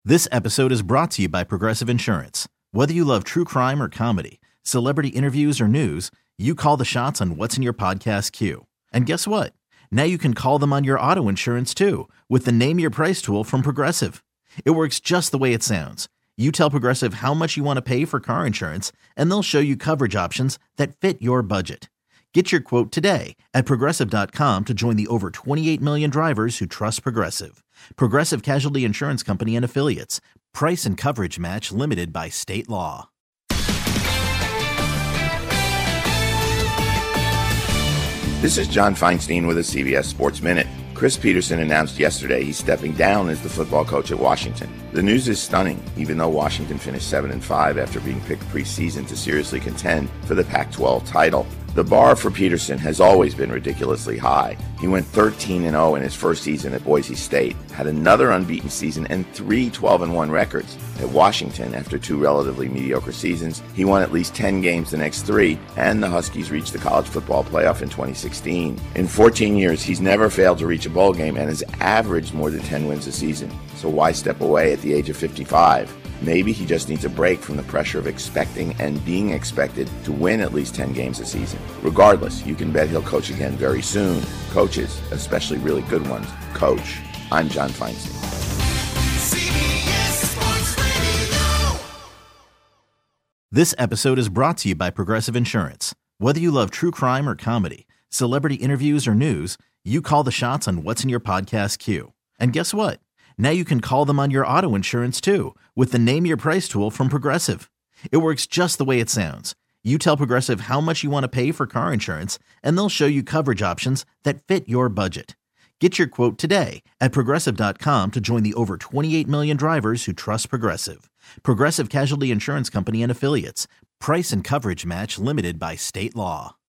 This episode is brought to you by Progressive Insurance. Whether you love true crime or comedy, celebrity interviews or news, you call the shots on what's in your podcast queue. And guess what? Now you can call them on your auto insurance too with the Name Your Price tool from Progressive. It works just the way it sounds. You tell Progressive how much you want to pay for car insurance, and they'll show you coverage options that fit your budget. Get your quote today at Progressive.com to join the over 28 million drivers who trust Progressive. Progressive Casualty Insurance Company and Affiliates. Price and coverage match limited by state law. This is John Feinstein with a CBS Sports Minute. Chris Peterson announced yesterday he's stepping down as the football coach at Washington. The news is stunning, even though Washington finished 7-5 after being picked preseason to seriously contend for the Pac-12 title. The bar for Peterson has always been ridiculously high. He went 13-0 in his first season at Boise State, had another unbeaten season and 3 12-1 records. At Washington, after 2 relatively mediocre seasons, he won at least 10 games the next 3, and the Huskies reached the college football playoff in 2016. In 14 years, he's never failed to reach a bowl game and has averaged more than 10 wins a season. So why step away at the age of 55? Maybe he just needs a break from the pressure of expecting and being expected to win at least 10 games a season. Regardless, you can bet he'll coach again very soon. Coaches, especially really good ones, coach. I'm John Feinstein. This episode is brought to you by Progressive Insurance. Whether you love true crime or comedy, celebrity interviews or news, you call the shots on what's in your podcast queue. And guess what? Now you can call them on your auto insurance too with the Name Your Price tool from Progressive. It works just the way it sounds. You tell Progressive how much you want to pay for car insurance, and they'll show you coverage options that fit your budget. Get your quote today at Progressive.com to join the over 28 million drivers who trust Progressive. Progressive Casualty Insurance Company and Affiliates. Price and coverage match limited by state law.